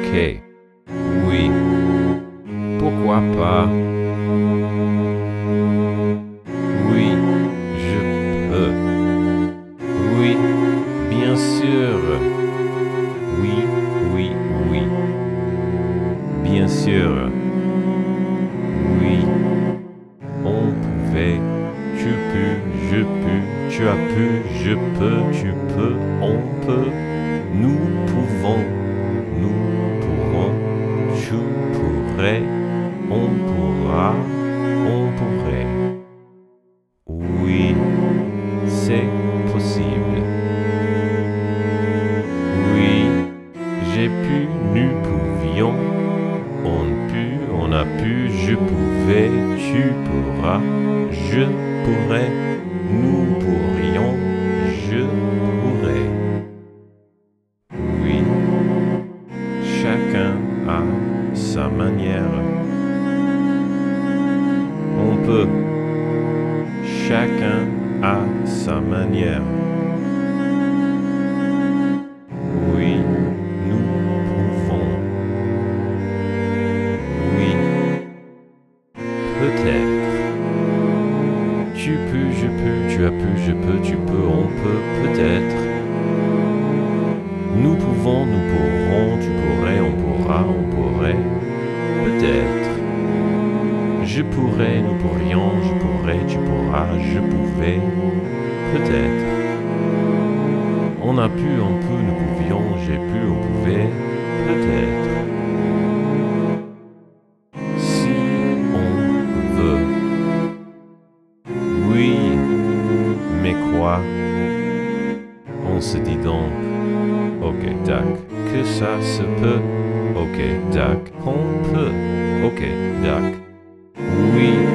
Ok. Oui. Pourquoi pas? Oui, je peux. Oui, bien sûr. Oui, oui, oui. Bien sûr. Oui. On pouvait. Tu peux, je peux, tu as pu, je peux, tu peux, on peut. Nous pouvons. Nous pourrons. Tu pourrais. On pourra. On pourrait. Oui, c'est possible. Oui, j'ai pu, nous pouvions. On a pu, je pouvais, tu pourras, je pourrais, nous pourrions, je pourrais. Oui, chacun a sa manière. On peut. Chacun a sa manière. Oui, nous pouvons. Oui, peut-être. Tu peux, je peux, tu as pu, je peux, tu peux, on peut, peut-être. Nous pouvons, nous pourrons, tu pourrais, on pourra, on pourrait, peut-être. Je pourrais, nous pourrions, je pourrais, tu pourras, je pouvais, peut-être. On a pu, on peut, nous pouvions, j'ai pu, on pouvait, peut-être. Si on veut. Oui, mais quoi? On se dit donc, ok, tac, que ça se peut, ok, tac, on peut, ok, tac. Oui,